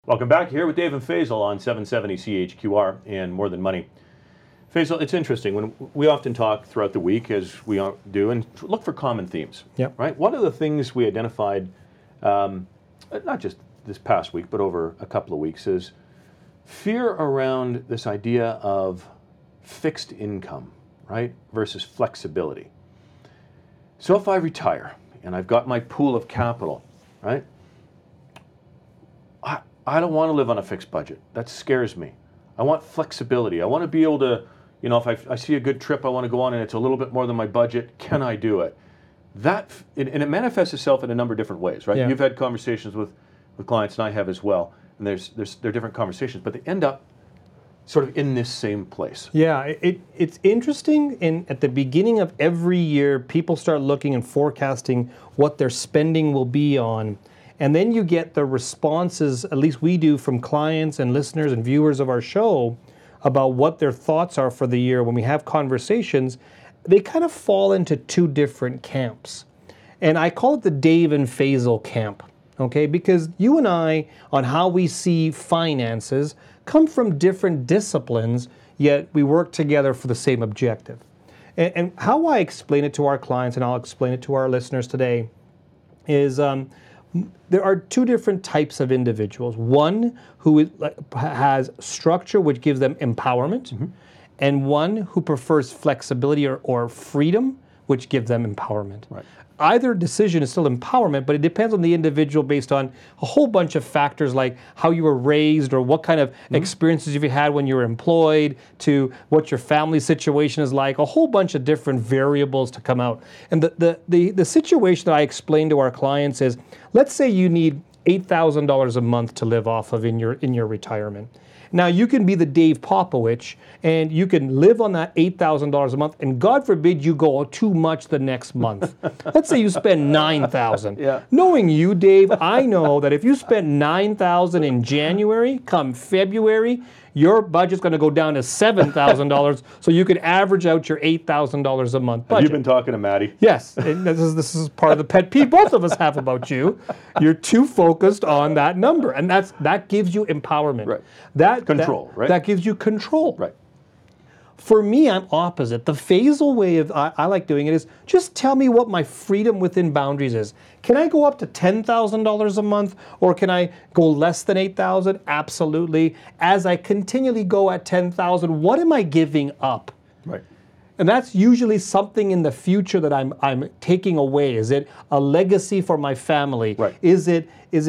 Welcome back here with Dave and Faisal on 770 CHQR and More Than Money. Faisal, it's interesting when we often talk throughout the week, as we do, and look for common themes. Yep. Right. One of the things we identified, not just this past week, but over a couple of weeks, is fear around this idea of fixed income, right, versus flexibility. So if I retire and I've got my pool of capital, right, I don't want to live on a fixed budget. That scares me. I want flexibility. I want to be able to, if I see a good trip I want to go on and it's a little bit more than my budget, can I do it? And it manifests itself in a number of different ways, right? Yeah. You've had conversations with clients, and I have as well, and they're different conversations, but they end up sort of in this same place. Yeah, it's interesting. At the beginning of every year, people start looking and forecasting what their spending will be on. And then you get the responses, at least we do, from clients and listeners and viewers of our show about what their thoughts are for the year. When we have conversations, they kind of fall into two different camps. And I call it the Dave and Faisal camp, okay? Because you and I, on how we see finances, come from different disciplines, yet we work together for the same objective. And how I explain it to our clients, and I'll explain it to our listeners today, is there are two different types of individuals. One who has structure, which gives them empowerment, and one who prefers flexibility or freedom, which gives them empowerment. Right. Either decision is still empowerment, but it depends on the individual based on a whole bunch of factors like how you were raised or what kind of experiences you've had when you were employed, to what your family situation is like, a whole bunch of different variables to come out. And the situation that I explain to our clients is, let's say you need $8,000 a month to live off of in your retirement. Now, you can be the Dave Popovich, and you can live on that $8,000 a month, and God forbid you go too much the next month. Let's say you spend $9,000. Yeah. Knowing you, Dave, I know that if you spend $9,000 in January, come February, your budget's going to go down to $7,000, so you can average out your $8,000 a month budget. You've been talking to Maddie. Yes, and this is part of the pet peeve both of us have about you. You're too focused on that number, and that gives you empowerment. Right. Control, right? That gives you control. Right. For me, I'm opposite. The Faisal way of I like doing it is just tell me what my freedom within boundaries is. Can I go up to $10,000 a month, or can I go less than $8,000? Absolutely. As I continually go at $10,000, what am I giving up? Right. And that's usually something in the future that I'm taking away. Is it a legacy for my family? Right. Is it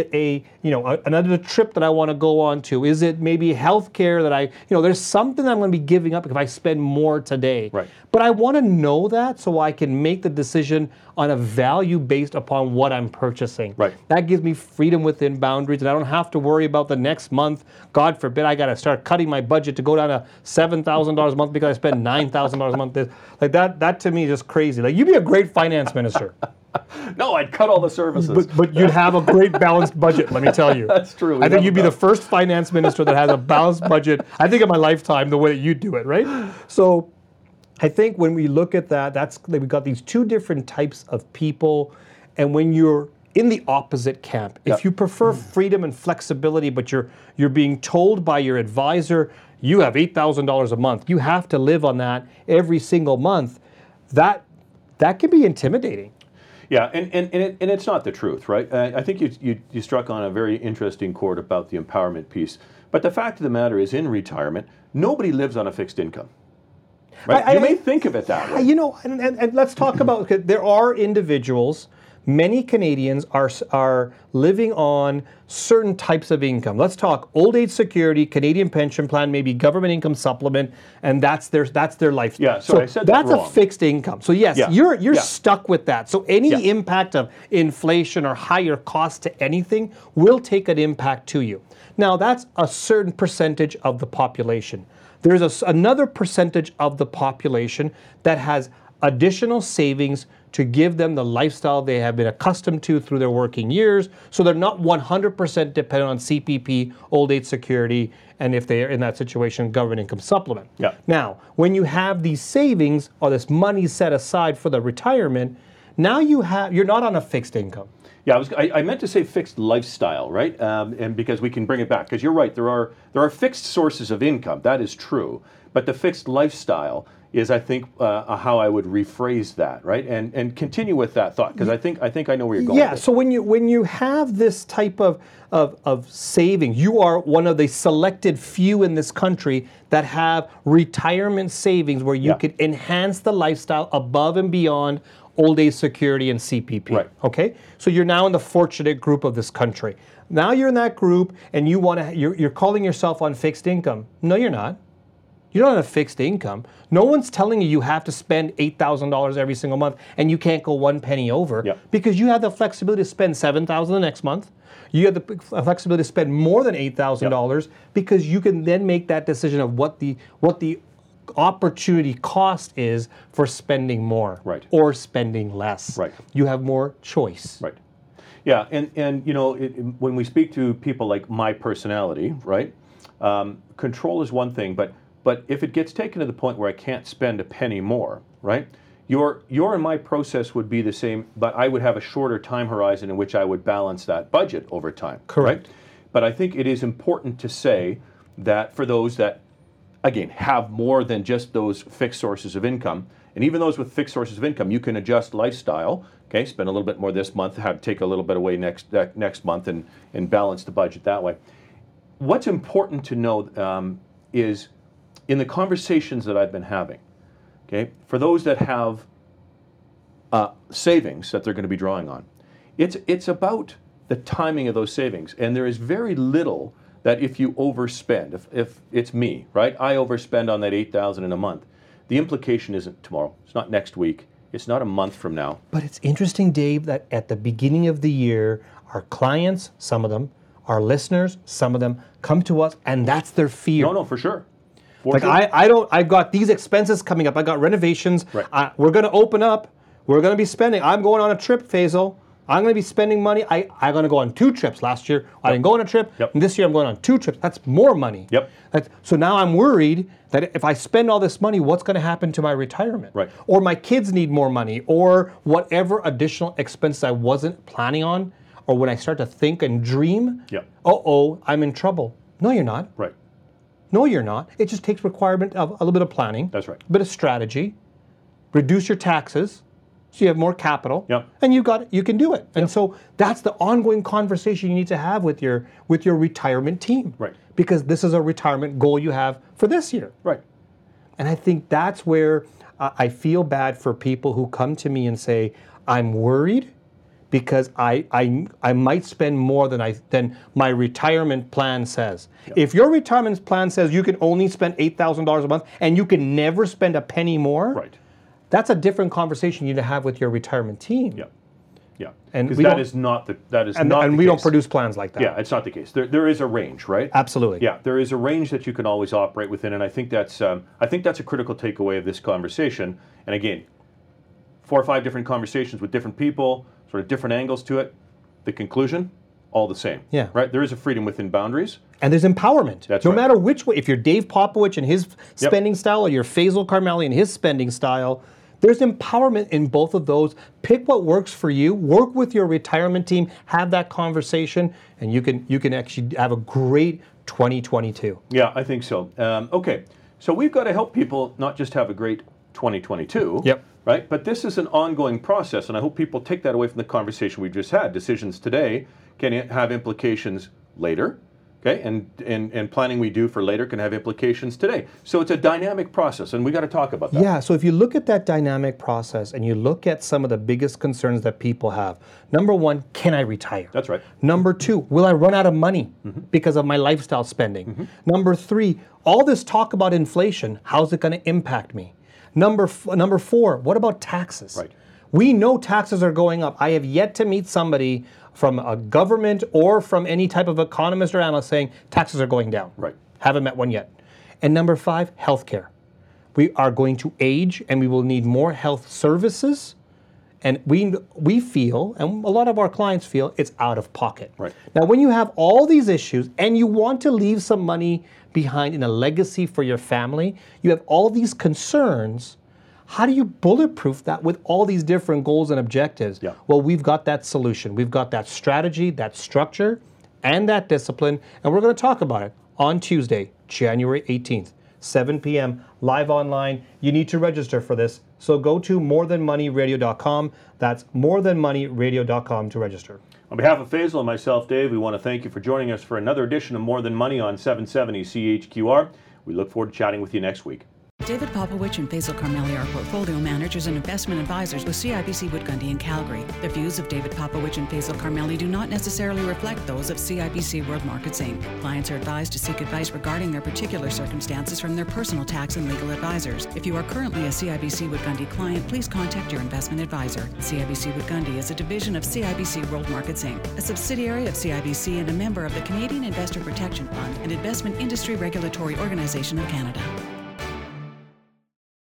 another trip that I want to go on to? Is it maybe healthcare that there's something that I'm going to be giving up if I spend more today. Right. But I want to know that so I can make the decision on a value based upon what I'm purchasing. Right. That gives me freedom within boundaries, and I don't have to worry about the next month. God forbid I got to start cutting my budget to go down to $7,000 a month because I spend $9,000 a month. Like that to me is just crazy. Like, you'd be a great finance minister. No, I'd cut all the services. But you'd have a great balanced budget, let me tell you. That's true. I think you'd be the first finance minister that has a balanced budget, I think, in my lifetime, the way that you do it, right? So I think when we look at that, we've got these two different types of people. And when you're in the opposite camp, if you prefer freedom and flexibility, but you're being told by your advisor, you have $8,000 a month, you have to live on that every single month, that can be intimidating. Yeah, and it's not the truth, right? I think you struck on a very interesting chord about the empowerment piece. But the fact of the matter is, in retirement, nobody lives on a fixed income. Right? You may think of it that way. And let's talk about, there are individuals, many Canadians are living on certain types of income. Let's talk old age security, Canadian pension plan, maybe government income supplement, and that's their life. Yeah, so I said that's that wrong. A fixed income. So yes, you're stuck with that. So any impact of inflation or higher cost to anything will take an impact to you. Now, that's a certain percentage of the population. There's another percentage of the population that has additional savings to give them the lifestyle they have been accustomed to through their working years, so they're not 100% dependent on CPP, old age security, and if they are in that situation, government income supplement. Yeah. Now, when you have these savings or this money set aside for the retirement, now you're not on a fixed income. Yeah, I meant to say fixed lifestyle, right? And because we can bring it back, because you're right, there are fixed sources of income. That is true, but the fixed lifestyle is, I think, how I would rephrase that, right? And continue with that thought, because I think I know where you're going. Yeah. So when you have this type of savings, you are one of the selected few in this country that have retirement savings where you could enhance the lifestyle above and beyond old age security and CPP. Right. Okay. So you're now in the fortunate group of this country. Now you're in that group, and you're calling yourself on fixed income. No, you're not. You're not on a fixed income. No one's telling you have to spend $8,000 every single month and you can't go one penny over because you have the flexibility to spend $7,000 the next month. You have the flexibility to spend more than $8,000 because you can then make that decision of what the opportunity cost is for spending more or spending less. Right. You have more choice. Right. Yeah, and you know, when we speak to people like my personality, right, control is one thing, but if it gets taken to the point where I can't spend a penny more, right, your and my process would be the same, but I would have a shorter time horizon in which I would balance that budget over time. Correct. Right? But I think it is important to say that for those that, again, have more than just those fixed sources of income, and even those with fixed sources of income, you can adjust lifestyle. Okay, spend a little bit more this month, take a little bit away next month, and balance the budget that way. What's important to know is in the conversations that I've been having, okay, for those that have savings that they're going to be drawing on, it's about the timing of those savings, and there is very little that if you overspend, if it's me, right, I overspend on that $8,000 in a month, the implication isn't tomorrow, it's not next week, it's not a month from now. But it's interesting, Dave, that at the beginning of the year, our clients, some of them, our listeners, some of them, come to us, and that's their fear. No, for sure. I've got these expenses coming up. I got renovations. Right. We're going to open up. We're going to be spending. I'm going on a trip, Faisal. I'm going to be spending money. I'm going to go on 2 trips. Last year, I didn't go on a trip. And this year, I'm going on 2 trips. That's more money. So now I'm worried that if I spend all this money, what's going to happen to my retirement? Right. Or my kids need more money, or whatever additional expenses I wasn't planning on, or when I start to think and dream, I'm in trouble. No, you're not. Right. No, you're not. It just takes requirement of a little bit of planning. That's right. A bit of strategy. Reduce your taxes so you have more capital. And you can do it. And so that's the ongoing conversation you need to have with your retirement team. Right. Because this is a retirement goal you have for this year. Right. And I think that's where I feel bad for people who come to me and say, I'm worried because I might spend more than my retirement plan says. If your retirement plan says you can only spend $8,000 a month and you can never spend a penny more, that's a different conversation you need to have with your retirement team. And that is not the case. And we don't produce plans like that. Yeah, it's not the case. There is a range, right? Absolutely. Yeah, there is a range that you can always operate within, and I think that's a critical takeaway of this conversation. And again, 4 or 5 different conversations with different people, sort of different angles to it. The conclusion, all the same. Right? There is a freedom within boundaries. And there's empowerment. That's no matter which way, if you're Dave Popovich and his spending style, or you're Faisal Karmali and his spending style, there's empowerment in both of those. Pick what works for you. Work with your retirement team. Have that conversation, and you can actually have a great 2022. Yeah, I think so. Okay, so we've got to help people not just have a great 2022. Right? But this is an ongoing process, and I hope people take that away from the conversation we've just had. Decisions today can have implications later, okay? And planning we do for later can have implications today. So it's a dynamic process, and we got to talk about that. Yeah, so if you look at that dynamic process and you look at some of the biggest concerns that people have, number 1, can I retire? That's right. Number 2, will I run out of money because of my lifestyle spending? Number 3, all this talk about inflation, how's it going to impact me? Number 4, what about taxes? Right. We know taxes are going up. I have yet to meet somebody from a government or from any type of economist or analyst saying taxes are going down. Right. Haven't met one yet. And number 5, healthcare. We are going to age and we will need more health services. And we feel, and a lot of our clients feel, it's out of pocket. Right. Now, when you have all these issues and you want to leave some money behind in a legacy for your family, you have all these concerns. How do you bulletproof that with all these different goals and objectives? Yeah. Well, we've got that solution. We've got that strategy, that structure, and that discipline, and we're going to talk about it on Tuesday, January 18th, 7 p.m., live online. You need to register for this, so go to morethanmoneyradio.com. That's morethanmoneyradio.com to register. On behalf of Faisal and myself, Dave, we want to thank you for joining us for another edition of More Than Money on 770 CHQR. We look forward to chatting with you next week. David Popovich and Faisal Karmali are portfolio managers and investment advisors with CIBC Wood Gundy in Calgary. The views of David Popovich and Faisal Karmali do not necessarily reflect those of CIBC World Markets Inc. Clients are advised to seek advice regarding their particular circumstances from their personal tax and legal advisors. If you are currently a CIBC Wood Gundy client, please contact your investment advisor. CIBC Wood Gundy is a division of CIBC World Markets Inc., a subsidiary of CIBC and a member of the Canadian Investor Protection Fund and Investment Industry Regulatory Organization of Canada.